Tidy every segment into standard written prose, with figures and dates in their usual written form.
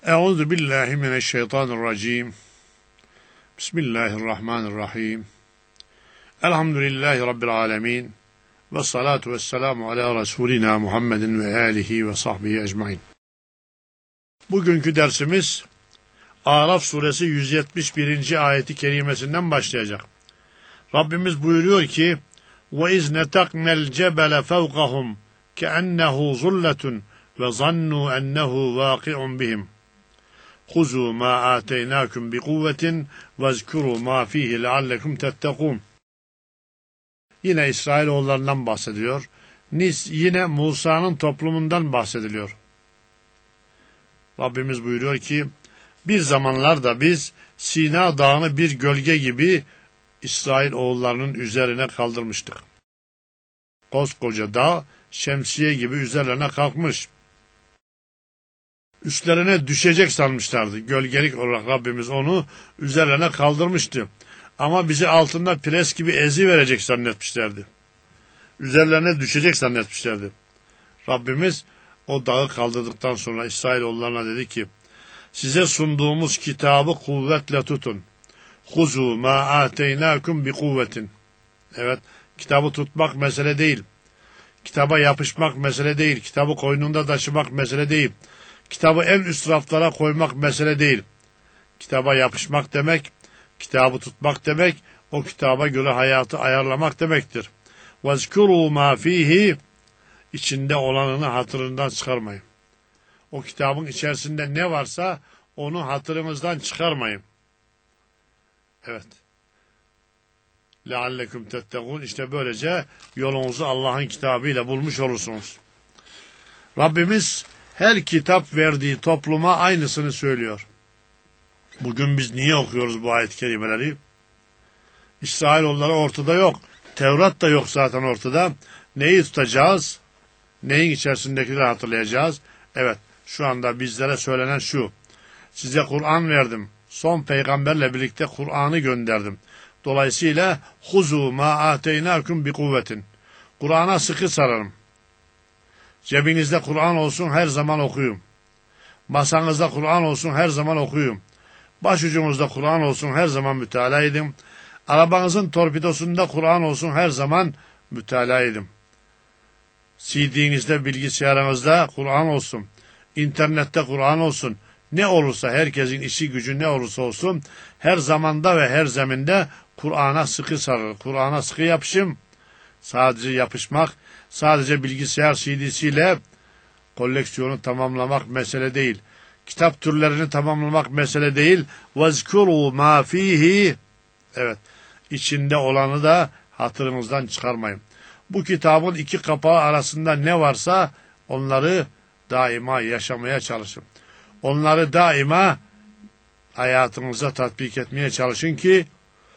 Euzu billahi mineşşeytanirracim. Bismillahirrahmanirrahim. Elhamdülillahi Rabbil alemin. Ve salatu ve selamu ala Resulina Muhammedin ve alihi ve sahbihi ecmain. Bugünkü dersimiz Araf suresi 171. ayeti kerimesinden başlayacak. Rabbimiz buyuruyor ki وَاِذْ نَتَقْنَا الْجَبَلَ فَوْقَهُمْ كَأَنَّهُ ظُلَّةٌ وَظَنُّوا أَنَّهُ وَاقِعٌ بِهِمْ خُذُوا مَا آتَيْنَاكُمْ بِقُوَّةٍ وَاذْكُرُوا مَا فِيهِ لَعَلَّكُمْ تَتَّقُونَ. Yine İsrailoğullarından bahsediyor. Yine Musa'nın toplumundan bahsediliyor. Rabbimiz buyuruyor ki bir zamanlarda biz Sina dağını bir gölge gibi İsrailoğullarının üzerine kaldırmıştık. Koskoca dağ şemsiye gibi üzerlerine kalkmış. Üstlerine düşecek sanmışlardı. Gölgelik olarak Rabbimiz onu üzerlerine kaldırmıştı. Ama bizi altında pres gibi ezi verecek zannetmişlerdi. Üzerlerine düşecek zannetmişlerdi. Rabbimiz o dağı kaldırdıktan sonra İsrailoğullarına dedi ki size sunduğumuz kitabı kuvvetle tutun. Huzu ma ateynakum bi kuvvetin. Evet, kitabı tutmak mesele değil. Kitaba yapışmak mesele değil. Kitabı koynunda taşımak mesele değil. Kitabı en üst raflara koymak mesele değil. Kitaba yapışmak demek, kitabı tutmak demek, o kitaba göre hayatı ayarlamak demektir. وَذْكُرُوا مَا ف۪يهِ İçinde olanını hatırından çıkarmayın. O kitabın içerisinde ne varsa onu hatırınızdan çıkarmayın. Evet. لَعَلَّكُمْ تَتَّقُونَ İşte böylece yolunuzu Allah'ın kitabıyla bulmuş olursunuz. Rabbimiz her kitap verdiği topluma aynısını söylüyor. Bugün biz niye okuyoruz bu ayet-i kerimeleri? İsrailoğulları ortada yok. Tevrat da yok zaten ortada. Neyi tutacağız? Neyin içerisindekileri hatırlayacağız? Evet, şu anda bizlere söylenen şu. Size Kur'an verdim. Son peygamberle birlikte Kur'an'ı gönderdim. Dolayısıyla huzu ma ateynakum bi kuvvetin. Kur'an'a sıkı sarılın. Cebinizde Kur'an olsun, her zaman okuyun. Masanızda Kur'an olsun, her zaman okuyun. Başucunuzda Kur'an olsun, her zaman mütalaa edin. Arabanızın torpidosunda Kur'an olsun, her zaman mütalaa edin. CD'nizde, bilgisayarınızda Kur'an olsun. İnternette Kur'an olsun. Ne olursa, herkesin işi gücü ne olursa olsun, her zamanda ve her zeminde Kur'an'a sıkı sarılın. Kur'an'a sıkı yapışın. Sadece yapışmak, sadece bilgisayar CD'siyle koleksiyonu tamamlamak mesele değil. Kitap türlerini tamamlamak mesele değil. وَذْكُرُوا مَا ف۪يهِ Evet, içinde olanı da hatırınızdan çıkarmayın. Bu kitabın iki kapağı arasında ne varsa onları daima yaşamaya çalışın. Onları daima hayatınıza tatbik etmeye çalışın ki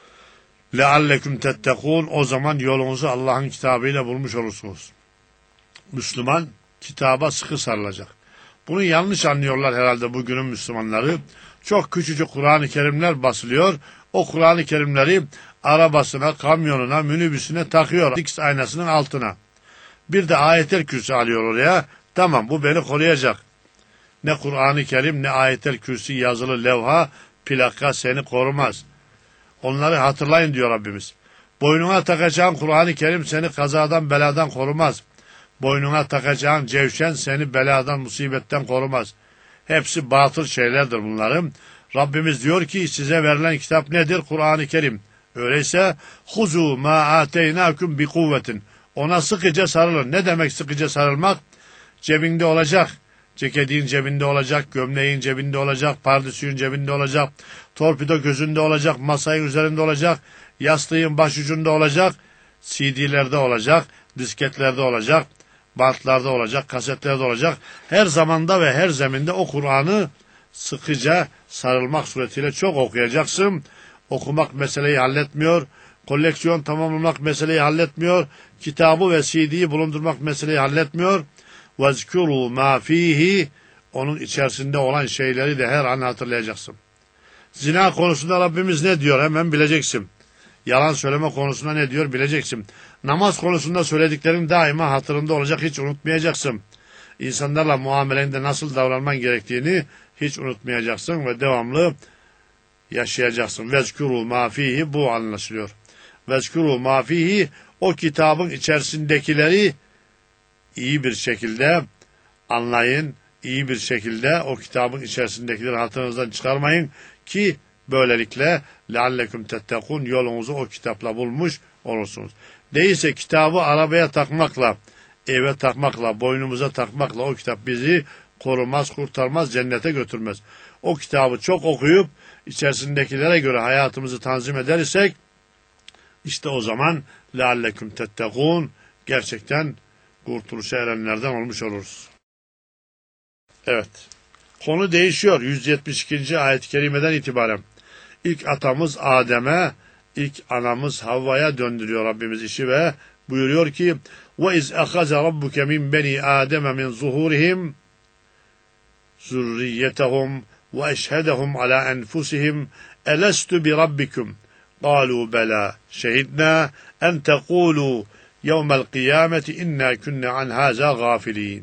لَعَلَّكُمْ تَتَّقُونَ O zaman yolunuzu Allah'ın kitabıyla bulmuş olursunuz. Müslüman kitaba sıkı sarılacak. Bunu yanlış anlıyorlar herhalde bugünün Müslümanları. Çok küçücük Kur'an-ı Kerimler basılıyor. O Kur'an-ı Kerimleri arabasına, kamyonuna, minibüsüne takıyor. Dikiz aynasının altına. Bir de Ayet-el Kürsi alıyor oraya. Tamam, bu beni koruyacak. Ne Kur'an-ı Kerim ne Ayet-el Kürsi yazılı levha, plaka seni korumaz. Onları hatırlayın diyor Rabbimiz. Boynuna takacağın Kur'an-ı Kerim seni kazadan beladan korumaz. Boynuna takacağın cevşen seni beladan musibetten korumaz. Hepsi batıl şeylerdir bunların. Rabbimiz diyor ki size verilen kitap nedir? Kur'an-ı Kerim. Öyleyse huzu ma ateynakum bi kuvvetin. Ona sıkıca sarılın. Ne demek sıkıca sarılmak? Cebinde olacak. Ceketin cebinde olacak, gömleğin cebinde olacak, pardesüğün cebinde olacak, torpido gözünde olacak, masayın üzerinde olacak, yastığın başucunda olacak, CD'lerde olacak, disketlerde olacak, bantlarda olacak, kasetlerde olacak. Her zamanda ve her zeminde o Kur'an'ı sıkıca sarılmak suretiyle çok okuyacaksın. Okumak meseleyi halletmiyor, koleksiyon tamamlamak meseleyi halletmiyor, kitabı ve CD'yi bulundurmak meseleyi halletmiyor. وَذْكُرُوا مَا ف۪يهِ Onun içerisinde olan şeyleri de her an hatırlayacaksın. Zina konusunda Rabbimiz ne diyor? Hemen bileceksin. Yalan söyleme konusunda ne diyor? Bileceksin. Namaz konusunda söylediklerin daima hatırında olacak, hiç unutmayacaksın. İnsanlarla muamelende nasıl davranman gerektiğini hiç unutmayacaksın ve devamlı yaşayacaksın. Vezkuru ma fihi, bu anlaşılıyor. Vezkuru ma fihi, o kitabın içerisindekileri iyi bir şekilde anlayın, iyi bir şekilde o kitabın içerisindekileri hatırınızdan çıkarmayın ki böylelikle lealleküm tettekun, yolunuzu o kitapla bulmuş olursunuz. Değilse kitabı arabaya takmakla, eve takmakla, boynumuza takmakla o kitap bizi korumaz, kurtarmaz, cennete götürmez. O kitabı çok okuyup içerisindekilere göre hayatımızı tanzim edersek işte o zaman lealleküm tettekun, gerçekten kurtuluşa erenlerden olmuş oluruz. Evet. Konu değişiyor 172. ayet-i kerimeden itibaren. İlk atamız Adem'e, ilk anamız Havva'ya döndürüyor Rabbimiz işi ve buyuruyor ki وَاِذْ اَخَذَ رَبُّكَ مِنْ بَنِي آدَمَ مِنْ ظُهُورِهِمْ ذُرِّيَّتَهُمْ وَاَشْهَدَهُمْ عَلَى أَنْفُسِهِمْ أَلَسْتُ بِرَبِّكُمْ قَالُوا بَلَى شَهِدْنَا أَنْ تَقُولُوا يَوْمَ الْقِيَامَةِ اِنَّا كُنَّ عَنْ هَذَا غَافِلِينَ.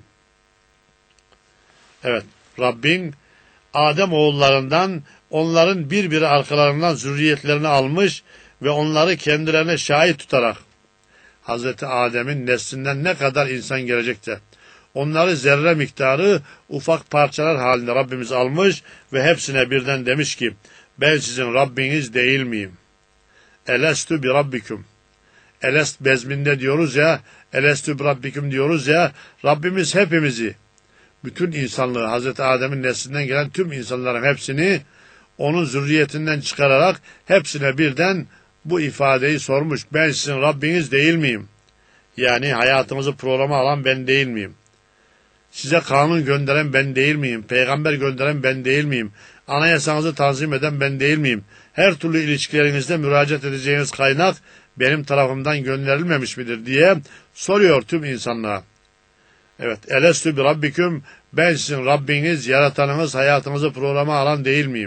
Evet, Rabbin Adem oğullarından onların birbiri arkalarından zürriyetlerini almış ve onları kendilerine şahit tutarak Hazreti Adem'in neslinden ne kadar insan gelecekti. Onları zerre miktarı ufak parçalar halinde Rabbimiz almış ve hepsine birden demiş ki ben sizin Rabbiniz değil miyim? Elestü bi Rabbikum. Elest bezminde diyoruz ya, elestü bi Rabbikum diyoruz ya, Rabbimiz hepimizi, bütün insanlığı, Hazreti Adem'in neslinden gelen tüm insanların hepsini onun zürriyetinden çıkararak hepsine birden bu ifadeyi sormuş. Ben sizin Rabbiniz değil miyim? Yani hayatımızı programa alan ben değil miyim? Size kanun gönderen ben değil miyim? Peygamber gönderen ben değil miyim? Anayasanızı tanzim eden ben değil miyim? Her türlü ilişkilerinizde müracaat edeceğiniz kaynak benim tarafımdan gönderilmemiş midir diye soruyor tüm insanlığa. Evet, elestü bi Rabbiküm, ben sizin Rabbiniz, yaratanınız, hayatınızı programa alan değil miyim?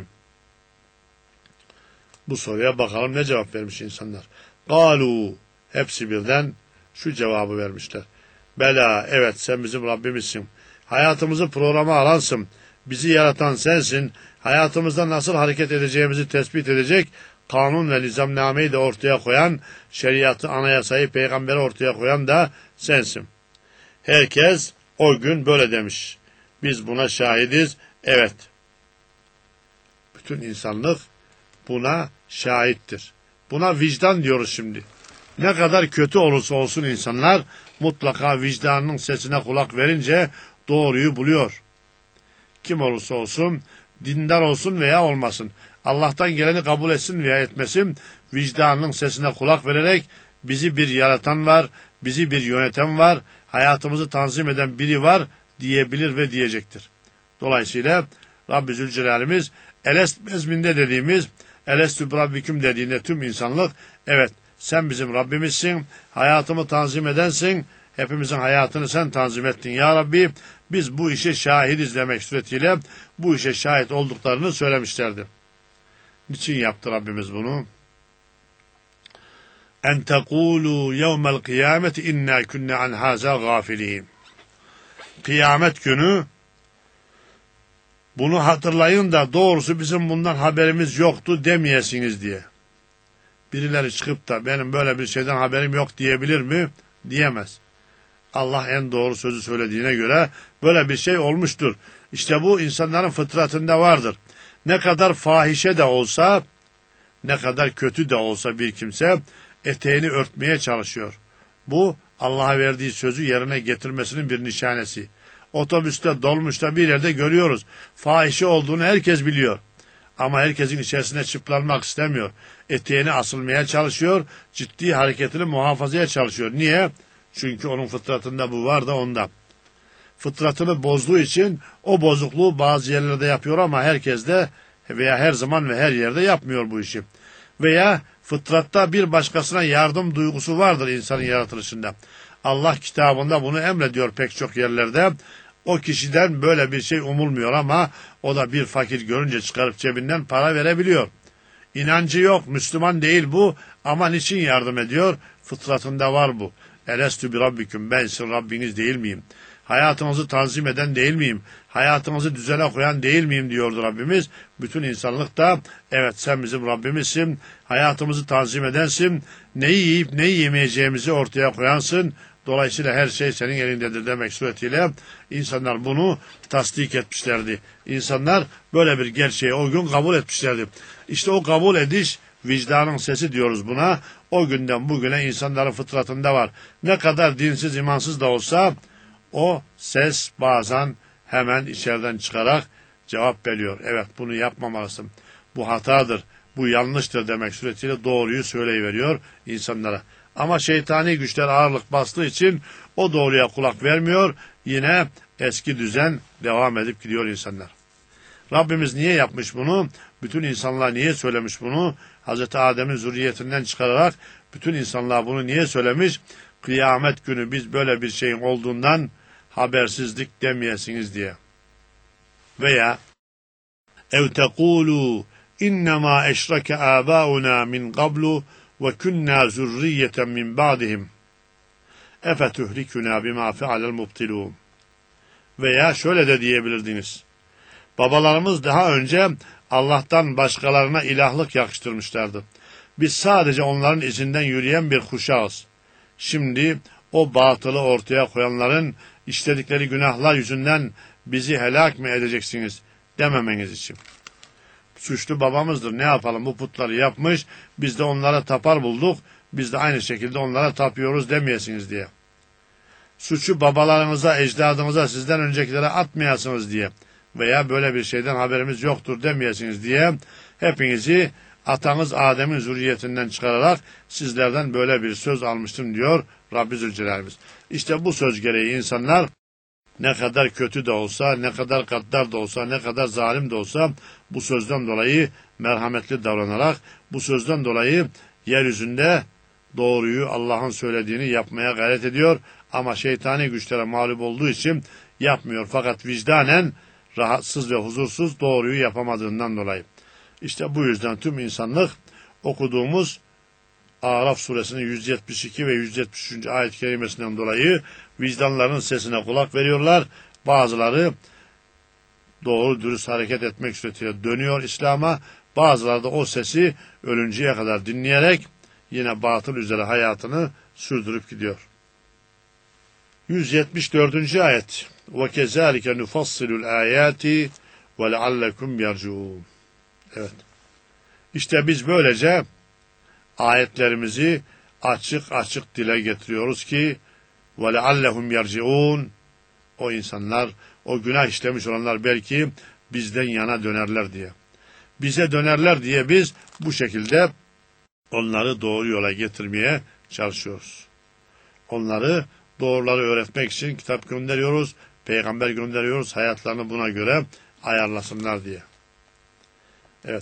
Bu soruya bakalım ne cevap vermiş insanlar. Galu, hepsi birden şu cevabı vermişler. Bela, evet sen bizim Rabbimizsin. Hayatımızı programa alansın. Bizi yaratan sensin. Hayatımızda nasıl hareket edeceğimizi tespit edecek, kanun ve nizamnameyi de ortaya koyan, şeriatı, anayasayı, peygamberi ortaya koyan da sensin. Herkes o gün böyle demiş. Biz buna şahidiz. Evet. Bütün insanlık buna şahittir. Buna vicdan diyoruz şimdi. Ne kadar kötü olursa olsun insanlar mutlaka vicdanının sesine kulak verince doğruyu buluyor. Kim olursa olsun, dindar olsun veya olmasın, Allah'tan geleni kabul etsin veya etmesin, vicdanının sesine kulak vererek bizi bir yaratan var, bizi bir yöneten var, hayatımızı tanzim eden biri var diyebilir ve diyecektir. Dolayısıyla Rabbi Zülcelal'imiz elest mezminde dediğimiz elestü Rabbiküm dediğinde tüm insanlık evet sen bizim Rabbimizsin, hayatımı tanzim edensin, hepimizin hayatını sen tanzim ettin ya Rabbi, biz bu işe şahidiz demek suretiyle bu işe şahit olduklarını söylemişlerdi. Niçin yaptı Rabbimiz bunu? En tekulu yevmel kıyameti inna kunne an haza gafilin. Kıyamet günü bunu hatırlayın da doğrusu bizim bundan haberimiz yoktu demeyesiniz diye. Birileri çıkıp da benim böyle bir şeyden haberim yok diyebilir mi? Diyemez. Allah en doğru sözü söylediğine göre böyle bir şey olmuştur. İşte bu insanların fıtratında vardır. Ne kadar fahişe de olsa, ne kadar kötü de olsa bir kimse eteğini örtmeye çalışıyor. Bu Allah'a verdiği sözü yerine getirmesinin bir nişanesi. Otobüste, dolmuşta bir yerde görüyoruz. Fahişe olduğunu herkes biliyor. Ama herkesin içerisine çıplanmak istemiyor. Eteğini asılmaya çalışıyor, ciddi hareketini muhafazaya çalışıyor. Niye? Çünkü onun fıtratında bu var da ondan. Fıtratını bozduğu için o bozukluğu bazı yerlerde yapıyor ama herkes de veya her zaman ve her yerde yapmıyor bu işi. Veya fıtratta bir başkasına yardım duygusu vardır insanın yaratılışında. Allah kitabında bunu emrediyor pek çok yerlerde. O kişiden böyle bir şey umulmuyor ama o da bir fakir görünce çıkarıp cebinden para verebiliyor. İnancı yok, Müslüman değil bu ama niçin yardım ediyor? Fıtratında var bu. Elestü bi Rabbiküm, ben sizin Rabbiniz değil miyim? Hayatımızı tanzim eden değil miyim? Hayatımızı düzene koyan değil miyim diyordu Rabbimiz. Bütün insanlık da evet sen bizim Rabbimizsin, hayatımızı tanzim edensin, neyi yiyip neyi yemeyeceğimizi ortaya koyansın. Dolayısıyla her şey senin elindedir demek suretiyle insanlar bunu tasdik etmişlerdi. İnsanlar böyle bir gerçeği o gün kabul etmişlerdi. İşte o kabul ediş vicdanın sesi diyoruz buna. O günden bugüne insanların fıtratında var. Ne kadar dinsiz, imansız da olsa o ses bazen hemen içeriden çıkarak cevap veriyor. Evet bunu yapmamalısın. Bu hatadır, bu yanlıştır demek suretiyle doğruyu söyleyiveriyor insanlara. Ama şeytani güçler ağırlık bastığı için o doğruya kulak vermiyor. Yine eski düzen devam edip gidiyor insanlar. Rabbimiz niye yapmış bunu? Bütün insanlığa niye söylemiş bunu? Hazreti Adem'in zürriyetinden çıkararak bütün insanlığa bunu niye söylemiş? Kıyamet günü biz böyle bir şeyin olduğundan habersizlik demeyesiniz diye. Veya ev tekulu innema eşreke âbâuna min qablu ve künnâ zürriyeten min ba'dihim efetühlikuna bima fealel mubtilûn. Veya şöyle de diyebilirdiniz. Babalarımız daha önce Allah'tan başkalarına ilahlık yakıştırmışlardı. Biz sadece onların izinden yürüyen bir kuşağız. Şimdi o batılı ortaya koyanların işledikleri günahlar yüzünden bizi helak mı edeceksiniz dememeniz için. Suçlu babamızdır, ne yapalım, bu putları yapmış, biz de onlara tapar bulduk, biz de aynı şekilde onlara tapıyoruz demeyesiniz diye. Suçu babalarınıza, ecdadınıza, sizden öncekilere atmayasınız diye veya böyle bir şeyden haberimiz yoktur demeyesiniz diye hepinizi atanız Adem'in zürriyetinden çıkararak sizlerden böyle bir söz almıştım diyor Rabbi Zülcelal'imiz. İşte bu söz gereği insanlar ne kadar kötü de olsa, ne kadar gaddar da olsa, ne kadar zalim de olsa bu sözden dolayı merhametli davranarak, bu sözden dolayı yeryüzünde doğruyu, Allah'ın söylediğini yapmaya gayret ediyor. Ama şeytani güçlere mağlup olduğu için yapmıyor. Fakat vicdanen rahatsız ve huzursuz doğruyu yapamadığından dolayı. İşte bu yüzden tüm insanlık okuduğumuz Araf suresinin 172 ve 173. ayet-i kerimesinden dolayı vicdanlarının sesine kulak veriyorlar. Bazıları doğru dürüst hareket etmek suretiyle dönüyor İslam'a. Bazıları da o sesi ölünceye kadar dinleyerek yine batıl üzere hayatını sürdürüp gidiyor. 174. ayet. وَكَذَٰلِكَ نُفَصِّلُ الْآيَاتِ وَلَعَلَّكُمْ يَرْجُعُونَ. Evet. İşte biz böylece ayetlerimizi açık açık dile getiriyoruz ki وَلَعَلَّهُمْ يَرْجِعُونَ. O insanlar, o günah işlemiş olanlar belki bizden yana dönerler diye. Bize dönerler diye biz bu şekilde onları doğru yola getirmeye çalışıyoruz. Onları doğruları öğretmek için kitap gönderiyoruz, peygamber gönderiyoruz, hayatlarını buna göre ayarlasınlar diye. Evet,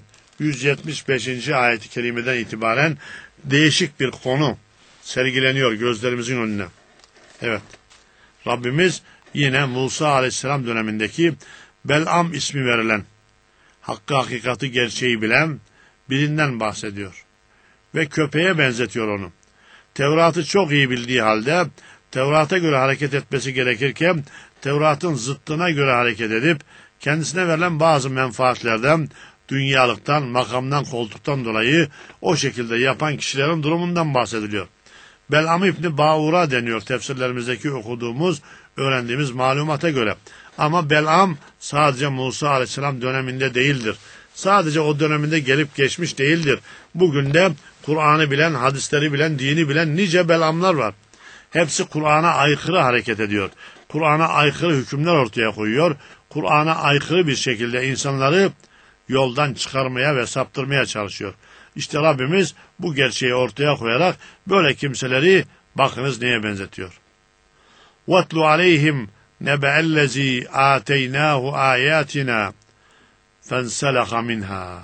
175. ayet-i kerimeden itibaren değişik bir konu sergileniyor gözlerimizin önüne. Evet, Rabbimiz yine Musa aleyhisselam dönemindeki Bel'am ismi verilen, hakkı hakikati gerçeği bilen birinden bahsediyor. Ve köpeğe benzetiyor onu. Tevrat'ı çok iyi bildiği halde Tevrat'a göre hareket etmesi gerekirken Tevrat'ın zıttına göre hareket edip kendisine verilen bazı menfaatlerden, dünyalıktan, makamdan, koltuktan dolayı o şekilde yapan kişilerin durumundan bahsediliyor. Bel'am İbni Ba'ura deniyor tefsirlerimizdeki okuduğumuz, öğrendiğimiz malumata göre. Ama Bel'am sadece Musa aleyhisselam döneminde değildir. Sadece o döneminde gelip geçmiş değildir. Bugün de Kur'an'ı bilen, hadisleri bilen, dini bilen nice Bel'amlar var. Hepsi Kur'an'a aykırı hareket ediyor. Kur'an'a aykırı hükümler ortaya koyuyor. Kur'an'a aykırı bir şekilde insanları yoldan çıkarmaya ve saptırmaya çalışıyor. İşte Rabbimiz bu gerçeği ortaya koyarak böyle kimseleri bakınız neye benzetiyor. وَاتْلُ عَلَيْهِمْ نَبَأَ الَّذ۪ي آتَيْنَاهُ آيَاتِنَا فَانْسَلَخَ مِنْهَا.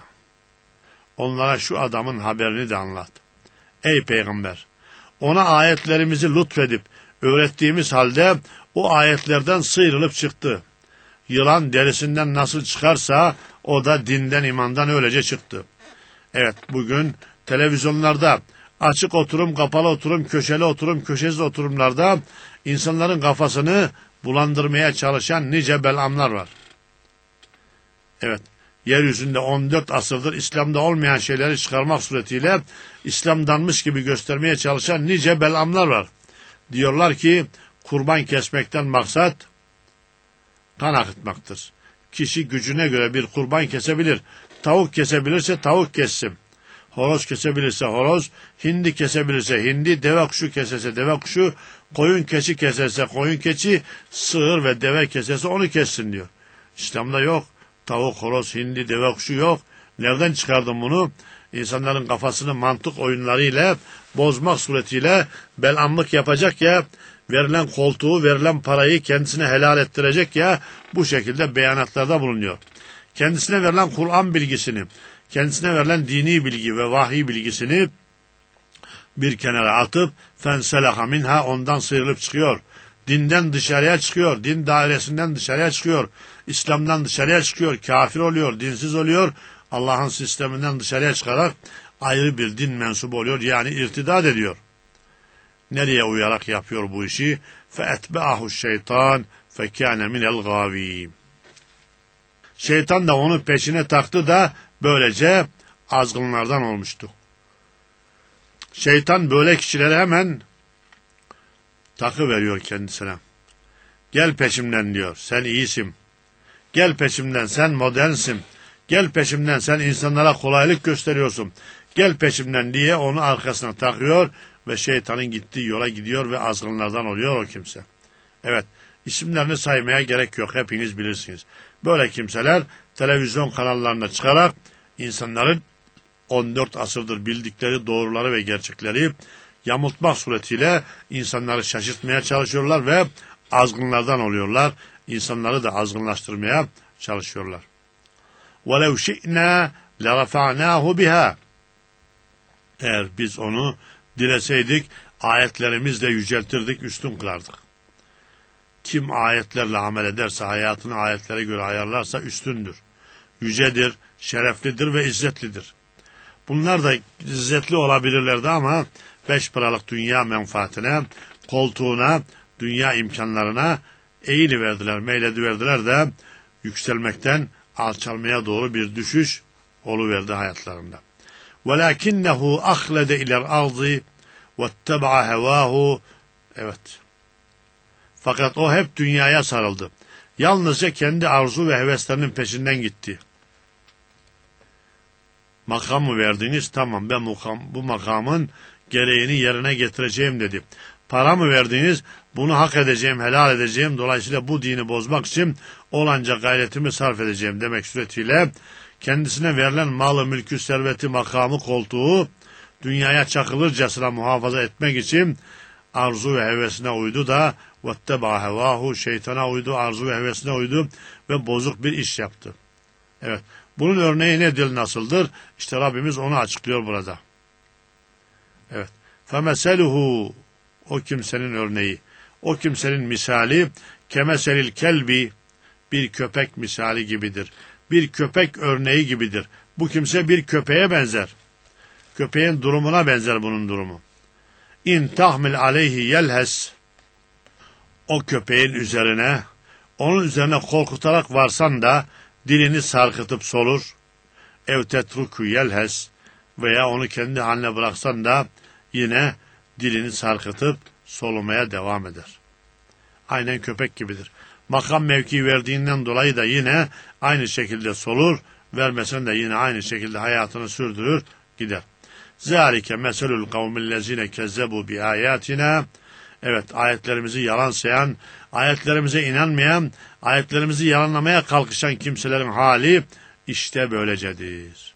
Onlara şu adamın haberini de anlat. Ey peygamber! Ona ayetlerimizi lütfedip öğrettiğimiz halde o ayetlerden sıyrılıp çıktı. Yılan derisinden nasıl çıkarsa o da dinden, imandan öylece çıktı. Evet, bugün televizyonlarda açık oturum, kapalı oturum, köşeli oturum, köşesiz oturumlarda insanların kafasını bulandırmaya çalışan nice belamlar var. Evet, yeryüzünde 14 asırdır İslam'da olmayan şeyleri çıkarmak suretiyle İslam'danmış gibi göstermeye çalışan nice belamlar var. Diyorlar ki kurban kesmekten maksat kan akıtmaktır. Kişi gücüne göre bir kurban kesebilir. Tavuk kesebilirse tavuk kessin. Horoz kesebilirse horoz, hindi kesebilirse hindi, deve kuşu keserse deve kuşu, koyun keçi keserse koyun keçi, sığır ve deve keserse onu kessin diyor. İslam'da yok. Tavuk, horoz, hindi, deve kuşu yok. Nereden çıkardın bunu? İnsanların kafasını mantık oyunlarıyla bozmak suretiyle belamlık yapacak ya, verilen koltuğu, verilen parayı kendisine helal ettirecek ya, bu şekilde beyanatlarda bulunuyor. Kendisine verilen Kur'an bilgisini, kendisine verilen dini bilgi ve vahiy bilgisini bir kenara atıp fenselaha minha, ondan sıyrılıp çıkıyor. Dinden dışarıya çıkıyor, din dairesinden dışarıya çıkıyor, İslam'dan dışarıya çıkıyor, kafir oluyor, dinsiz oluyor, Allah'ın sisteminden dışarıya çıkarak ayrı bir din mensubu oluyor, yani irtidat ediyor. Nereye uyarak yapıyor bu işi? فَاَتْبَعَهُ الشَّيْطَانِ فَكَانَ مِنَ الْغَاوِينَ. Şeytan da onu peşine taktı da böylece azgınlardan olmuştu. Şeytan böyle kişilere hemen takı veriyor kendisine. Gel peşimden diyor, sen iyisin. Gel peşimden, sen modernsin. Gel peşimden, sen insanlara kolaylık gösteriyorsun. Gel peşimden diye onu arkasına takıyor ve şeytanın gittiği yola gidiyor ve azgınlardan oluyor o kimse. Evet, isimlerini saymaya gerek yok, hepiniz bilirsiniz. Böyle kimseler televizyon kanallarına çıkarak insanların 14 asırdır bildikleri doğruları ve gerçekleri yamultmak suretiyle insanları şaşırtmaya çalışıyorlar ve azgınlardan oluyorlar. İnsanları da azgınlaştırmaya çalışıyorlar. وَلَوْ شِئْنَا لَرَفَعْنَاهُ بِهَا. Eğer biz onu dileseydik ayetlerimizle yüceltirdik, üstün kılardık. Kim ayetlerle amel ederse, hayatını ayetlere göre ayarlarsa üstündür. Yücedir, şereflidir ve izzetlidir. Bunlar da izzetli olabilirlerdi ama 5 paralık dünya menfaatine, koltuğuna, dünya imkanlarına eğiliverdiler, meylediverdiler de yükselmekten alçalmaya doğru bir düşüş oluverdi hayatlarında. وَلَكِنَّهُ أَخْلَدَ اِلَى الْأَرْضِ وَاتَّبَعَ هَوَاهُ. Evet. Fakat o hep dünyaya sarıldı. Yalnızca kendi arzu ve heveslerinin peşinden gitti. Makam mı verdiniz? Tamam, ben bu makamın gereğini yerine getireceğim dedi. Para mı verdiniz? Bunu hak edeceğim, helal edeceğim. Dolayısıyla bu dini bozmak için olanca gayretimi sarf edeceğim demek suretiyle kendisine verilen malı, mülkü, serveti, makamı, koltuğu dünyaya çakılırcasına muhafaza etmek için arzu ve hevesine uydu da وَاتَّبَعَ هَوَاهُ, şeytana uydu, arzu ve hevesine uydu ve bozuk bir iş yaptı. Evet, bunun örneği nedir, nasıldır? İşte Rabbimiz onu açıklıyor burada. Evet, فَمَسَلُهُ, o kimsenin örneği, o kimsenin misali kemeselil kelbi, bir köpek misali gibidir. Bir köpek örneği gibidir. Bu kimse bir köpeğe benzer. Köpeğin durumuna benzer bunun durumu. İn tahmil aleyhi yelhes, o köpeğin üzerine, onun üzerine korkutarak varsan da dilini sarkıtıp solur. Ev tetruku yelhes, veya onu kendi haline bıraksan da yine dilini sarkıtıp solumaya devam eder. Aynen köpek gibidir. Makam mevki verdiğinden dolayı da yine aynı şekilde solur, vermesen de yine aynı şekilde hayatını sürdürür, gider. Zâlike meselul kavmillezine kezzebu bi ayatina. Evet, ayetlerimizi yalan sayan, ayetlerimize inanmayan, ayetlerimizi yalanlamaya kalkışan kimselerin hali işte böylecedir.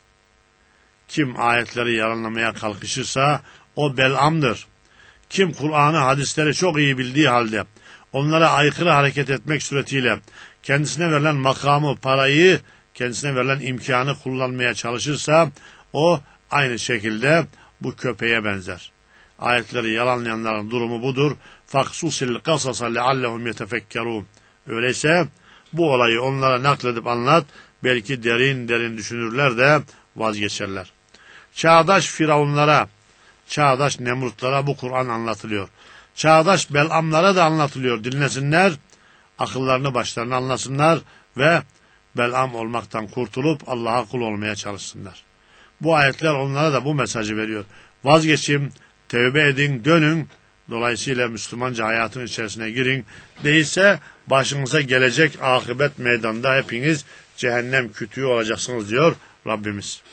Kim ayetleri yalanlamaya kalkışırsa o belamdır. Kim Kur'an'ı, hadisleri çok iyi bildiği halde onlara aykırı hareket etmek suretiyle kendisine verilen makamı, parayı, kendisine verilen imkanı kullanmaya çalışırsa o aynı şekilde bu köpeğe benzer. Ayetleri yalanlayanların durumu budur. فَقْسُسِ الْقَصَصَ لَعَلَّهُمْ يَتَفَكَّرُونَ. Öyleyse bu olayı onlara nakledip anlat, belki derin derin düşünürler de vazgeçerler. Çağdaş firavunlara, çağdaş Nemrutlara bu Kur'an anlatılıyor. çağdaş Belamlara da anlatılıyor. Dinlesinler, akıllarını başlarına anlasınlar ve Belam olmaktan kurtulup Allah'a kul olmaya çalışsınlar. Bu ayetler onlara da bu mesajı veriyor. Vazgeçin, tevbe edin, dönün. Dolayısıyla Müslümanca hayatın içerisine girin. Değilse başınıza gelecek akıbet meydanda hepiniz cehennem kütüğü olacaksınız diyor Rabbimiz.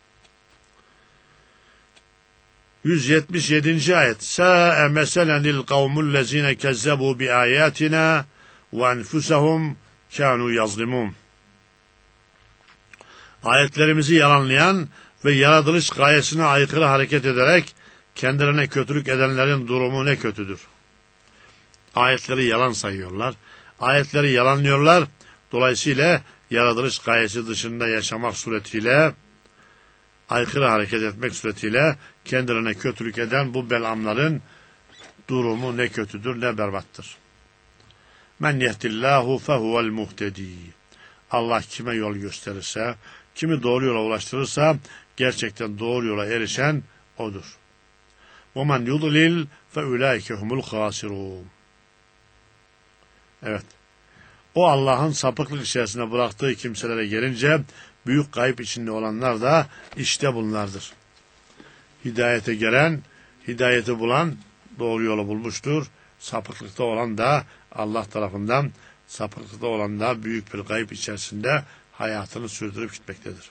177. ayet. Sâ'e meselen lil kavmullezîne kezzebû bi âyâtinâ ve enfusehum kânû yazlimûn. Ayetlerimizi yalanlayan ve yaratılış gayesine aykırı hareket ederek kendilerine kötülük edenlerin durumu ne kötüdür. Ayetleri yalan sayıyorlar. Ayetleri yalanlıyorlar. Dolayısıyla yaratılış gayesi dışında yaşamak suretiyle, aykırı hareket etmek suretiyle kendilerine kötülük eden bu belamların durumu ne kötüdür, ne berbattır. Men yehdillahu fehuvel muhtedi. Allah kime yol gösterirse, kimi doğru yola ulaştırırsa gerçekten doğru yola erişen odur. وَمَنْ يُضْلِلْ فَاُولَٰئِكَ هُمُ الْخَاسِرُونَ. Evet. O Allah'ın sapıklık içerisine bıraktığı kimselere gelince büyük kayıp içinde olanlar da işte bunlardır. Hidayete gelen, hidayeti bulan doğru yolu bulmuştur. Sapıklıkta olan da Allah tarafından, sapıklıkta olan da büyük bir kayıp içerisinde hayatını sürdürüp gitmektedir.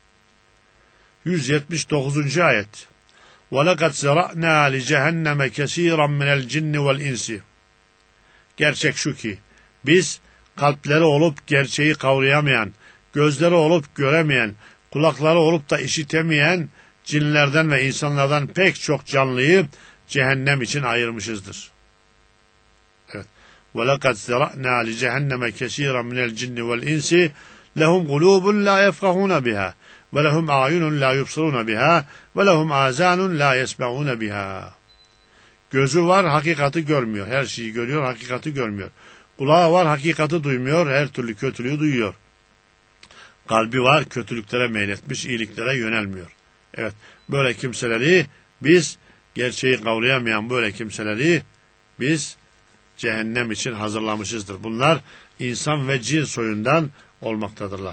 179. ayet. وَلَقَدْ زَرَعْنَا لِجَهَنَّمَ كَثِيرًا مِنَ الْجِنِّ وَالْاِنْسِ. Gerçek şu ki, biz kalpleri olup gerçeği kavrayamayan, gözleri olup göremeyen, kulakları olup da işitemeyen cinlerden ve insanlardan pek çok canlıyı cehennem için ayırmışızdır. Evet. وَلَقَدْ زَرَعْنَا لِجَهَنَّمَ كَثِيرًا مِنَ الْجِنِّ وَالْاِنْسِ لَهُمْ قُلُوبٌ لَا يَفْقَهُونَ بِهَا وَلَهُمْ أَعْيُنٌ لَا يُبْصِرُونَ بِهَا وَلَهُمْ آذَانٌ لَا يَسْمَعُونَ بِهَا. Gözü var, hakikati görmüyor. Her şeyi görüyor, hakikati görmüyor. Kulağı var, hakikati duymuyor, her türlü kötülüğü duyuyor. Kalbi var, kötülüklere meyletmiş, iyiliklere yönelmiyor. Evet, böyle kimseleri biz, gerçeği kavrayamayan böyle kimseleri biz cehennem için hazırlamışızdır. Bunlar insan ve cin soyundan olmaktadırlar.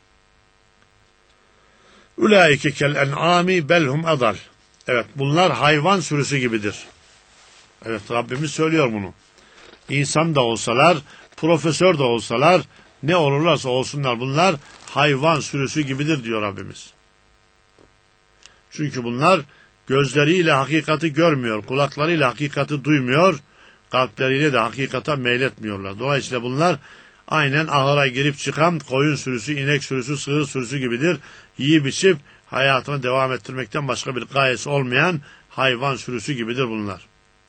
Ulaike kel en'ami belhum adal. Evet, bunlar hayvan sürüsü gibidir. Evet, Rabbimiz söylüyor bunu. İnsan da olsalar, profesör de olsalar, ne olurlarsa olsunlar bunlar hayvan sürüsü gibidir diyor Rabbimiz. Çünkü bunlar gözleriyle hakikati görmüyor, kulaklarıyla hakikati duymuyor, kalpleriyle de hakikata meyletmiyorlar. Dolayısıyla bunlar aynen ahıra girip çıkan koyun sürüsü, inek sürüsü, sığır sürüsü gibidir. Yiyip içip hayatını devam ettirmekten başka bir gayesi olmayan hayvan sürüsü gibidir bunlar.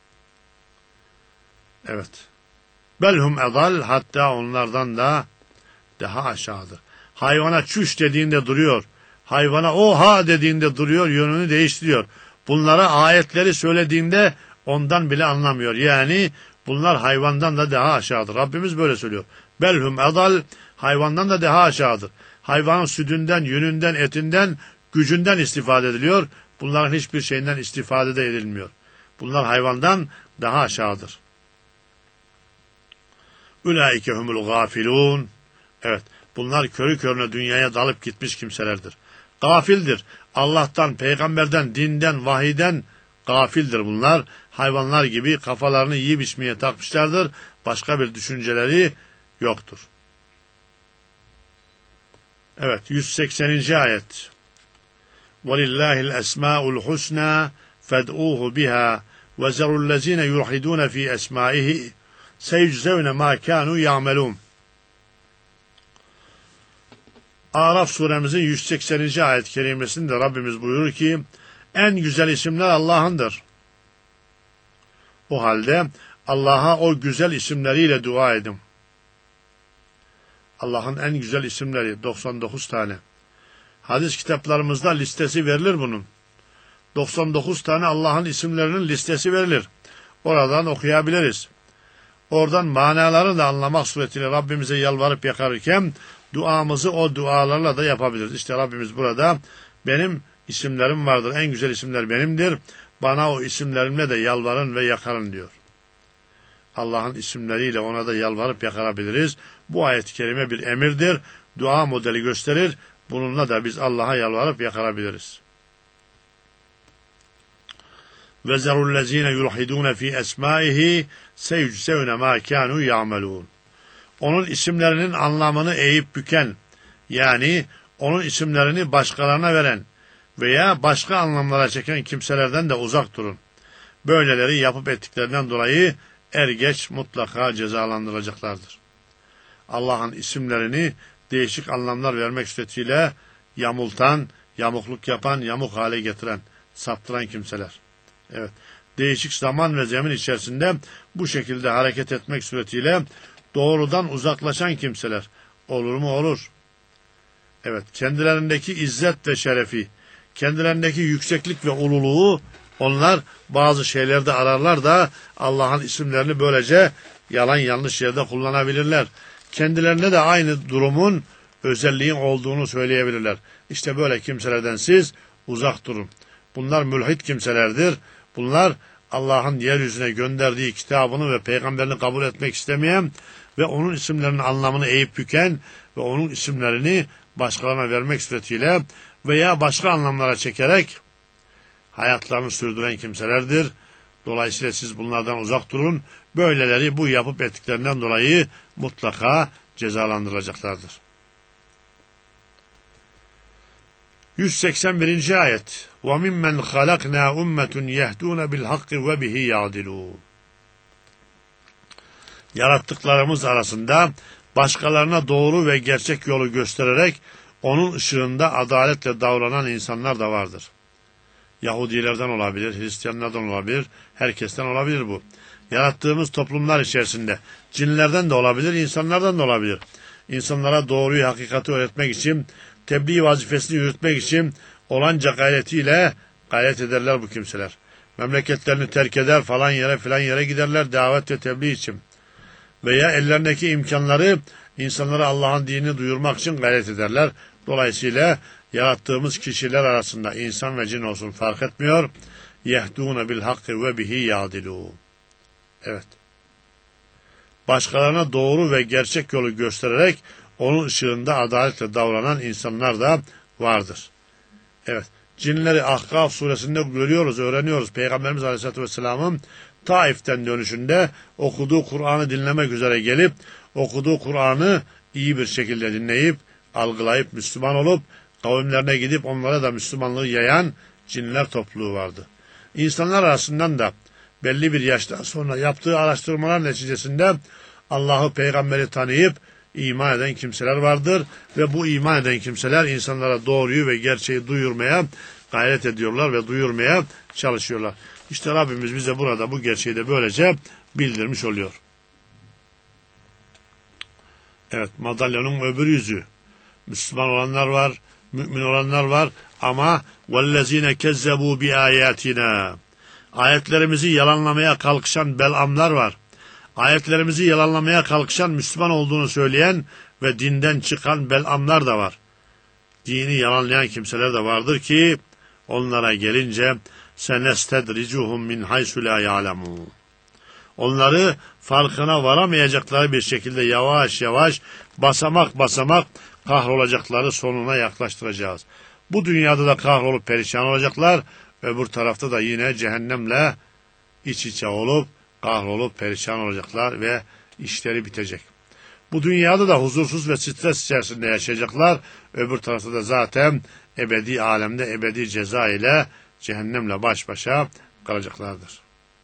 Evet. Belhum edal, hatta onlardan da daha aşağıdır. Hayvana çüş dediğinde duruyor. Hayvana oha dediğinde duruyor, yönünü değiştiriyor. Bunlara ayetleri söylediğinde ondan bile anlamıyor. Yani bunlar hayvandan da daha aşağıdır. Rabbimiz böyle söylüyor. Belhum edal, hayvandan da daha aşağıdır. Hayvanın sütünden, yününden, etinden, gücünden istifade ediliyor. Bunların hiçbir şeyinden istifade de edilmiyor. Bunlar hayvandan daha aşağıdır. Ulaike humul gafilun. Evet, bunlar körü körüne dünyaya dalıp gitmiş kimselerdir. Gafildir. Allah'tan, peygamberden, dinden, vahiden gafildir bunlar. Hayvanlar gibi kafalarını yiyip içmeye takmışlardır. Başka bir düşünceleri yoktur. Evet, 180. ayet. وَلِلَّهِ الْأَسْمَاءُ الْحُسْنَى فَادْعُوهُ بِهَا وَذَرُوا الَّذِينَ يُلْحِدُونَ فِي أَسْمَائِهِ سَيُجْزَوْنَ مَا كَانُوا يَعْمَلُونَ. Araf suremizin 180. ayet-i kerimesinde Rabbimiz buyurur ki, en güzel isimler Allah'ındır. O halde Allah'a o güzel isimleriyle dua edin. Allah'ın en güzel isimleri 99 tane. Hadis kitaplarımızda listesi verilir bunun. 99 tane Allah'ın isimlerinin listesi verilir. Oradan okuyabiliriz. Oradan manalarını da anlamak suretiyle Rabbimize yalvarıp yakarırken duamızı o dualarla da yapabiliriz. İşte Rabbimiz burada benim isimlerim vardır. En güzel isimler benimdir. Bana o isimlerimle de yalvarın ve yakarın diyor. Allah'ın isimleriyle ona da yalvarıp yakarabiliriz. Bu ayet-i kerime bir emirdir. Dua modeli gösterir. Bununla da biz Allah'a yalvarıp yakarabiliriz. وَذَرُوا الَّذ۪ينَ يُلْحِدُونَ ف۪ي أَسْمَائِهِ سَيُجْزَوْنَ مَا كَانُوا يَعْمَلُونَ. Onun isimlerinin anlamını eğip büken, yani onun isimlerini başkalarına veren veya başka anlamlara çeken kimselerden de uzak durun. Böyleleri yapıp ettiklerinden dolayı er geç mutlaka cezalandırılacaklardır. Allah'ın isimlerini değişik anlamlar vermek suretiyle yamultan, yamukluk yapan, yamuk hale getiren, saptıran kimseler. Evet, değişik zaman ve zemin içerisinde bu şekilde hareket etmek suretiyle doğrudan uzaklaşan kimseler. Olur mu? Olur. Evet, kendilerindeki izzet ve şerefi, kendilerindeki yükseklik ve ululuğu onlar bazı şeylerde ararlar da Allah'ın isimlerini böylece yalan yanlış yerde kullanabilirler. Kendilerine de aynı durumun özelliğin olduğunu söyleyebilirler. İşte böyle kimselerden siz uzak durun. Bunlar mülhit kimselerdir. Bunlar Allah'ın yeryüzüne gönderdiği kitabını ve peygamberini kabul etmek istemeyen ve onun isimlerinin anlamını eğip büken ve onun isimlerini başkalarına vermek suretiyle veya başka anlamlara çekerek hayatlarını sürdüren kimselerdir. Dolayısıyla siz bunlardan uzak durun. Böyleleri bu yapıp ettiklerinden dolayı mutlaka cezalandırılacaklardır. 181. ayet. وَمِمَّنْ خَلَقْنَا أُمَّةٌ يَهْدُونَ بِالْحَقِّ وَبِهِ يَعْدِلُونَ. Yarattıklarımız arasında başkalarına doğru ve gerçek yolu göstererek onun ışığında adaletle davranan insanlar da vardır. Yahudilerden olabilir, Hristiyanlardan olabilir, herkesten olabilir bu. Yarattığımız toplumlar içerisinde cinlerden de olabilir, insanlardan da olabilir. İnsanlara doğruyu, hakikati öğretmek için, tebliğ vazifesini yürütmek için olanca gayretiyle gayret ederler bu kimseler. Memleketlerini terk eder, falan yere giderler davet ve tebliğ için. Veya ellerindeki imkanları insanlara Allah'ın dinini duyurmak için gayret ederler. Dolayısıyla yarattığımız kişiler arasında insan ve cin olsun fark etmiyor. Yehdûne bil hakkı ve bihi yadilûn. Evet. Başkalarına doğru ve gerçek yolu göstererek onun ışığında adaletle davranan insanlar da vardır. Evet. Cinleri Ahkaf suresinde görüyoruz, öğreniyoruz. Peygamberimiz Aleyhisselatü Vesselam'ın Taif'ten dönüşünde okuduğu Kur'an'ı dinlemek üzere gelip okuduğu Kur'an'ı iyi bir şekilde dinleyip, algılayıp, Müslüman olup, kavimlerine gidip onlara da Müslümanlığı yayan cinler topluluğu vardı. İnsanlar arasından da belli bir yaştan sonra yaptığı araştırmalar neticesinde Allah'ı, peygamberi tanıyıp iman eden kimseler vardır ve bu iman eden kimseler insanlara doğruyu ve gerçeği duyurmaya gayret ediyorlar ve duyurmaya çalışıyorlar. İşte Rabbimiz bize burada bu gerçeği de böylece bildirmiş oluyor. Evet, madalyonun öbür yüzü. Müslüman olanlar var, mümin olanlar var ama وَالَّذ۪ينَ كَذَّبُوا بِآيَاتِنَا. Ayetlerimizi yalanlamaya kalkışan belamlar var. Ayetlerimizi yalanlamaya kalkışan, Müslüman olduğunu söyleyen ve dinden çıkan belamlar da var. Dini yalanlayan kimseler de vardır ki onlara gelince senestedricuhum min haysu la ya'lemun. Onları farkına varamayacakları bir şekilde yavaş yavaş, basamak basamak kahrolacakları sonuna yaklaştıracağız. Bu dünyada da kahrolup perişan olacaklar, öbür tarafta da yine cehennemle iç içe olup kahrolup perişan olacaklar ve işleri bitecek. Bu dünyada da huzursuz ve stres içerisinde yaşayacaklar, öbür tarafta da zaten ebedi alemde ebedi ceza ile cehennemle baş başa kalacaklardır.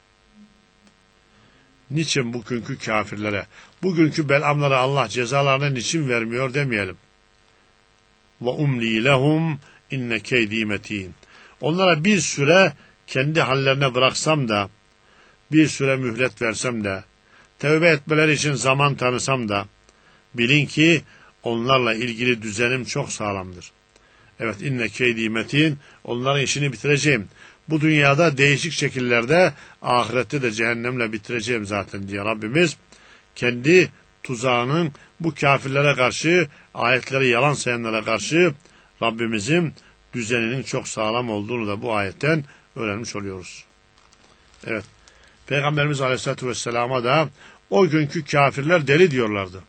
Niçin bugünkü kafirlere, bugünkü belamlara Allah cezalarını niçin vermiyor demeyelim. Ve umli lehum inne keydi metin. Onlara bir süre kendi hallerine bıraksam da, bir süre mühlet versem de, tevbe etmeleri için zaman tanısam da, bilin ki onlarla ilgili düzenim çok sağlamdır. Evet, inne keydi metin, onların işini bitireceğim. Bu dünyada değişik şekillerde, ahirette de cehennemle bitireceğim zaten diye Rabbimiz kendi tuzağının bu kafirlere karşı, ayetleri yalan sayanlara karşı Rabbimizin düzeninin çok sağlam olduğunu da bu ayetten öğrenmiş oluyoruz. Evet. Peygamberimiz Aleyhisselatü Vesselam'a da o günkü kafirler deli diyorlardı.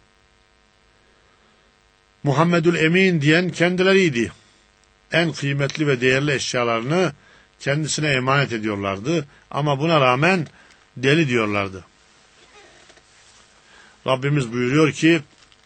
Muhammedül Emin diyen kendileriydi. En kıymetli ve değerli eşyalarını kendisine emanet ediyorlardı. Ama buna rağmen deli diyorlardı. Rabbimiz buyuruyor ki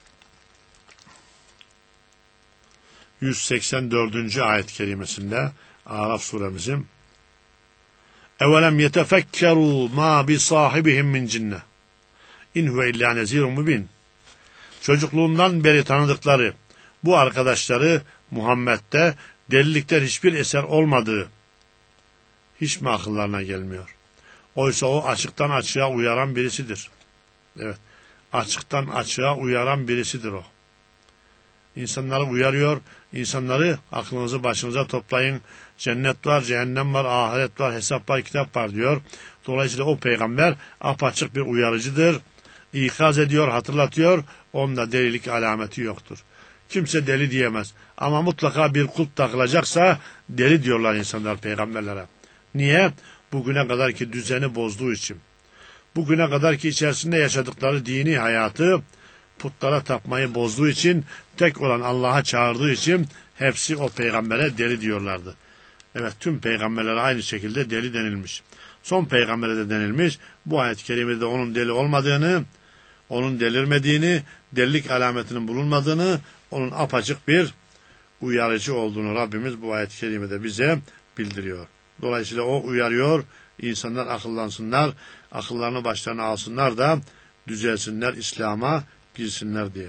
184. ayet-i kerimesinde Araf suremizin اَوَلَمْ يَتَفَكَّرُوا مَا بِصَاحِبِهِمْ مِنْ cinne اِنْ هُوَ اِلَّا نَذ۪يرٌ مُب۪ينٌ. Çocukluğundan beri tanıdıkları bu arkadaşları Muhammed'de delilikten hiçbir eser olmadığı hiç mi akıllarına gelmiyor? Oysa o açıktan açığa uyaran birisidir. Evet, açıktan açığa uyaran birisidir o. İnsanları uyarıyor, insanları aklınızı başınıza toplayın, cennet var, cehennem var, ahiret var, hesap var, kitap var diyor. Dolayısıyla o peygamber apaçık bir uyarıcıdır, ikaz ediyor, hatırlatıyor, onda delilik alameti yoktur. Kimse deli diyemez ama mutlaka bir kulp takılacaksa deli diyorlar insanlar peygamberlere. Niye? Bugüne kadarki düzeni bozduğu için. Bugüne kadarki içerisinde yaşadıkları dini hayatı putlara tapmayı bozduğu için, tek olan Allah'a çağırdığı için hepsi o peygambere deli diyorlardı. Evet, tüm peygamberlere aynı şekilde deli denilmiş. Son peygambere de denilmiş. Bu ayet-i kerimede onun deli olmadığını, onun delirmediğini, delilik alametinin bulunmadığını, onun apaçık bir uyarıcı olduğunu Rabbimiz bu ayet-i kerimede bize bildiriyor. Dolayısıyla o uyarıyor, insanlar akıllansınlar, akıllarını başlarına alsınlar da düzelsinler, İslam'a girsinler diye.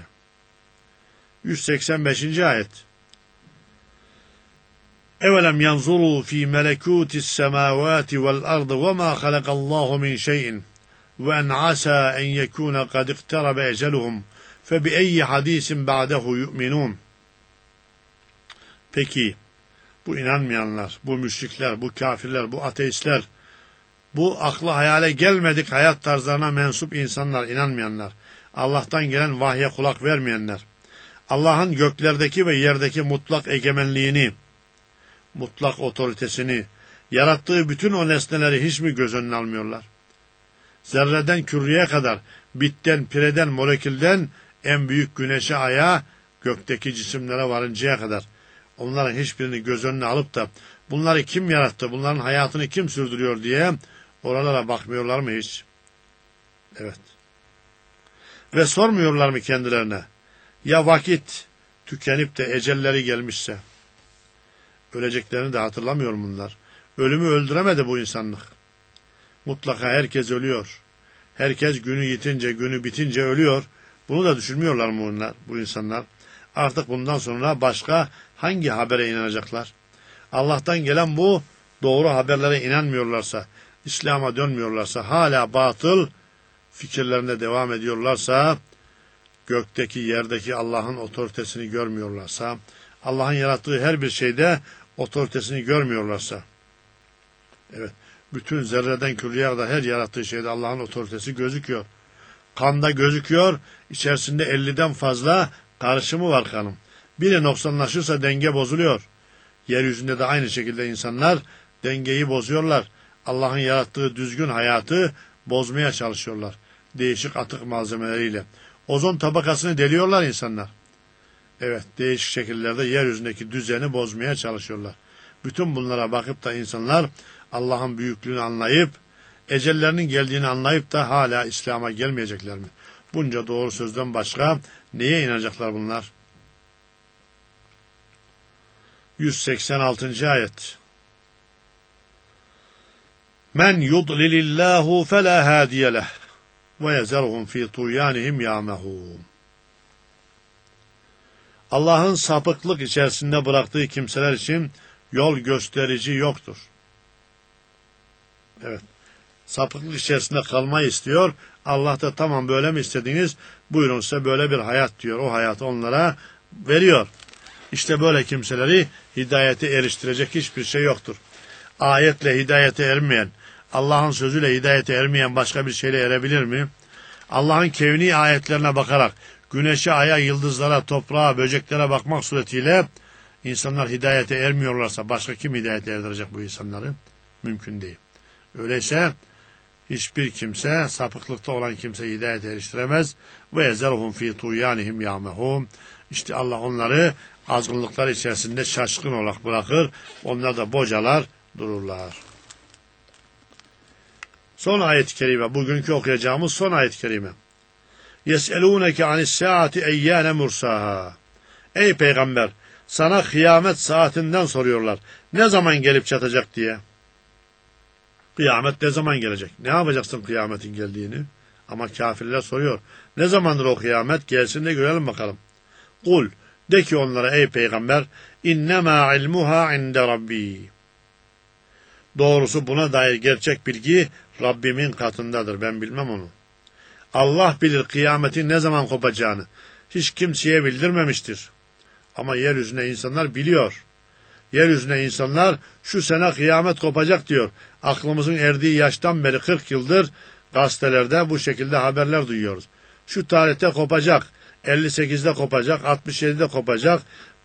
185. ayet. اَوَلَمْ يَنْظُرُوا ف۪ي مَلَكُوتِ السَّمَاوَاتِ وَالْأَرْضِ وَمَا خَلَقَ اللّٰهُ مِنْ شَيْءٍ وَاَنْ عَسَى اَنْ يَكُونَ قَدْ اِقْتَرَبَ اَجَلُهُمْ فَبِأَيِّ حَد۪يسٍ بَعْدَهُ يُؤْمِنُونَ. Peki, bu inanmayanlar, bu müşrikler, bu kafirler, bu ateistler, bu aklı hayale gelmedik hayat tarzlarına mensup insanlar, inanmayanlar, Allah'tan gelen vahye kulak vermeyenler, Allah'ın göklerdeki ve yerdeki mutlak egemenliğini, mutlak otoritesini, yarattığı bütün o nesneleri hiç mi göz önüne almıyorlar? Zerreden küreye kadar, bitten, pireden, molekülden, en büyük güneşe, aya, gökteki cisimlere varıncaya kadar, onların hiçbirini göz önüne alıp da, bunları kim yarattı, bunların hayatını kim sürdürüyor diye, oralara bakmıyorlar mı hiç? Evet. Ve sormuyorlar mı kendilerine? Ya vakit tükenip de ecelleri gelmişse? Öleceklerini de hatırlamıyor bunlar. Ölümü öldüremedi bu insanlık. Mutlaka herkes ölüyor. Herkes günü yitince, günü bitince ölüyor. Bunu da düşünmüyorlar mı bunlar, bu insanlar? Artık bundan sonra başka hangi habere inanacaklar? Allah'tan gelen bu doğru haberlere inanmıyorlarsa, İslam'a dönmüyorlarsa, hala batıl fikirlerinde devam ediyorlarsa, gökteki, yerdeki Allah'ın otoritesini görmüyorlarsa, Allah'ın yarattığı her bir şeyde otoritesini görmüyorlarsa, evet, bütün zerreden küreye kadar her yarattığı şeyde Allah'ın otoritesi gözüküyor. Kanda gözüküyor, içerisinde 50'den fazla karışımı var kanın. Biri noksanlaşırsa denge bozuluyor. Yeryüzünde de aynı şekilde insanlar dengeyi bozuyorlar. Allah'ın yarattığı düzgün hayatı bozmaya çalışıyorlar. Değişik atık malzemeleriyle. Ozon tabakasını deliyorlar insanlar. Evet, değişik şekillerde yeryüzündeki düzeni bozmaya çalışıyorlar. Bütün bunlara bakıp da insanlar Allah'ın büyüklüğünü anlayıp, ecellerinin geldiğini anlayıp da hala İslam'a gelmeyecekler mi? Bunca doğru sözden başka neye inanacaklar bunlar? 186. ayet. Men yudlilillahu fela hadiye leh ve yezerhum fi tuyanihim yamehun. Allah'ın sapıklık içerisinde bıraktığı kimseler için yol gösterici yoktur. Evet. Sapıklık içerisinde kalmayı istiyor. Allah da tamam böyle mi istediniz? Buyurun size böyle bir hayat diyor. O hayatı onlara veriyor. İşte böyle kimseleri hidayete eriştirecek hiçbir şey yoktur. Ayetle hidayete ermeyen, Allah'ın sözüyle hidayete ermeyen başka bir şeyle erebilir mi? Allah'ın kevni ayetlerine bakarak, güneşe, aya, yıldızlara, toprağa, böceklere bakmak suretiyle insanlar hidayete ermiyorlarsa başka kim hidayete erdirecek bu insanları? Mümkün değil. Öyleyse Hiçbir kimse, sapıklıkta olan kimse hidayet eriştiremez. Ve yezeruhum fî tuğyanihim yâmehûm. İşte Allah onları azgınlıklar içerisinde şaşkın olarak bırakır. Onlar da bocalar dururlar. Son ayet-i kerime, bugünkü okuyacağımız son ayet-i kerime. يَسْأَلُونَكَ عَنِ السَّاعَةِ اَيَّانَ مُرْسَاهَا. Ey peygamber, sana kıyamet saatinden soruyorlar. Ne zaman gelip çatacak diye. Kıyamet ne zaman gelecek? Ne yapacaksın kıyametin geldiğini? Ama kafirler soruyor. Ne zamandır o kıyamet? Gelsin de görelim bakalım. Kul, de ki onlara ey peygamber, İnnemâ ilmuhâ inde Rabbi. Doğrusu buna dair gerçek bilgi Rabbimin katındadır. Ben bilmem onu. Allah bilir kıyametin ne zaman kopacağını. Hiç kimseye bildirmemiştir. Ama yeryüzünde insanlar biliyor. Yeryüzünde insanlar şu sene kıyamet kopacak diyor. Aklımızın erdiği yaştan beri 40 yıldır gazetelerde bu şekilde haberler duyuyoruz. Şu tarihte kopacak, 58'de kopacak, 67'de kopacak,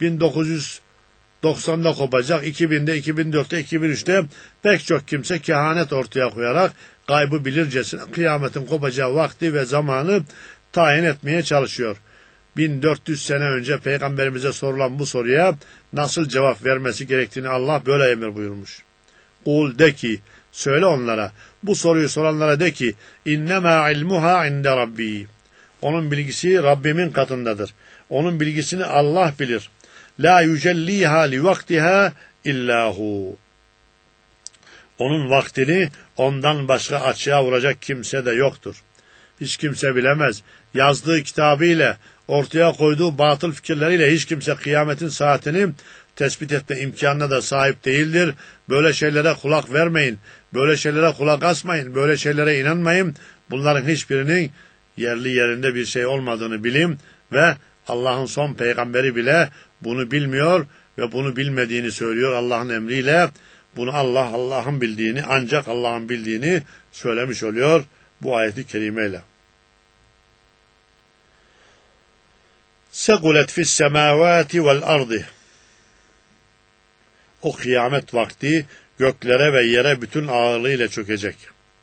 1990'da kopacak, 2000'de, 2004'te, 2003'te pek çok kimse kehanet ortaya koyarak gaybı bilircesine kıyametin kopacağı vakti ve zamanı tayin etmeye çalışıyor. 1400 sene önce Peygamberimize sorulan bu soruya nasıl cevap vermesi gerektiğini Allah böyle emir buyurmuş. Kul, de ki, söyle onlara, bu soruyu soranlara de ki, innemâ ilmuhâ inde Rabbi. Onun bilgisi Rabbimin katındadır. Onun bilgisini Allah bilir. La yücellîhâ li vaktihâ illâhu. Onun vaktini ondan başka açığa vuracak kimse de yoktur. Hiç kimse bilemez. Yazdığı kitabıyla, ortaya koyduğu batıl fikirleriyle hiç kimse kıyametin saatini tespit etme imkanına da sahip değildir. Böyle şeylere kulak vermeyin. Böyle şeylere kulak asmayın. Böyle şeylere inanmayın. Bunların hiçbirinin yerli yerinde bir şey olmadığını bilin ve Allah'ın son peygamberi bile bunu bilmiyor ve bunu bilmediğini söylüyor Allah'ın emriyle. Bunu Allah'ın bildiğini, ancak Allah'ın bildiğini söylemiş oluyor bu ayeti kerimeyle. Segulet fis semavati vel ardı. O kıyamet vakti göklere ve yere bütün ağırlığıyla çökecek.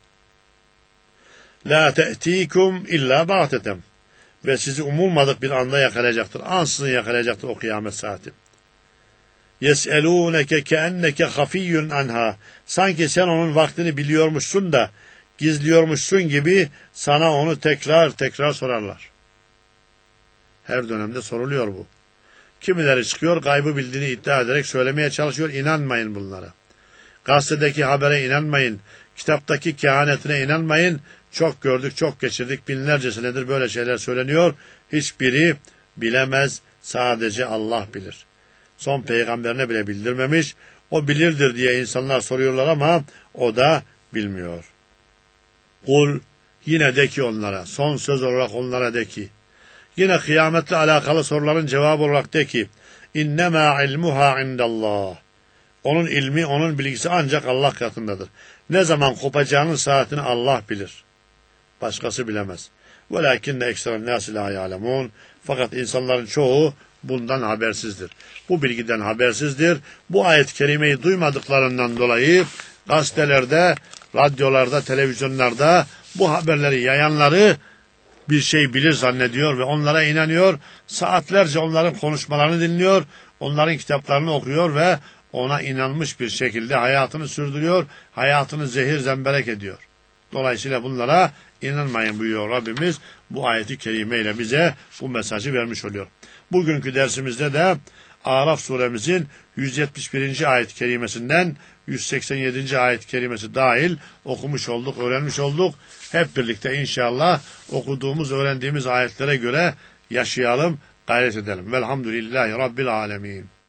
La te'tikum illa ba'tetem. Ve sizi umulmadık bir anda yakalayacaktır. Ansızın yakalayacaktır o kıyamet saati. Yes'elûneke keenneke hafiyyun anha. Sanki sen onun vaktini biliyormuşsun da gizliyormuşsun gibi sana onu tekrar sorarlar. Her dönemde soruluyor bu. Kimileri çıkıyor, gaybı bildiğini iddia ederek söylemeye çalışıyor. İnanmayın bunlara. Gazetedeki habere inanmayın. Kitaptaki kehanetine inanmayın. Çok gördük, çok geçirdik. Binlerce senedir böyle şeyler söyleniyor. Hiçbiri bilemez. Sadece Allah bilir. Son peygamberine bile bildirmemiş. O bilirdir diye insanlar soruyorlar ama o da bilmiyor. Kul, yine de ki onlara, son söz olarak onlara de ki, yine kıyametle alakalı soruların cevabı olarak de ki, innemâ ilmuhâ indallah. Onun ilmi, onun bilgisi ancak Allah katındadır. Ne zaman kopacağının saatini Allah bilir. Başkası bilemez. وَلَاكِنَّ اَكْسَرَ النَّاسِ لَا يَعْلَمُونَ. Fakat insanların çoğu bundan habersizdir. Bu bilgiden habersizdir. Bu ayet-i kerimeyi duymadıklarından dolayı gazetelerde, radyolarda, televizyonlarda bu haberleri yayanları bir şey bilir zannediyor ve onlara inanıyor. Saatlerce onların konuşmalarını dinliyor, onların kitaplarını okuyor ve ona inanmış bir şekilde hayatını sürdürüyor, hayatını zehir zemberek ediyor. Dolayısıyla bunlara inanmayın buyuruyor Rabbimiz. Bu ayeti kerimeyle bize bu mesajı vermiş oluyor. Bugünkü dersimizde de Araf suremizin 171. ayet-i kerimesinden 187. ayet-i kerimesi dahil okumuş olduk, öğrenmiş olduk. Hep birlikte inşallah okuduğumuz, öğrendiğimiz ayetlere göre yaşayalım, gayret edelim. Velhamdülillahi Rabbil alemin.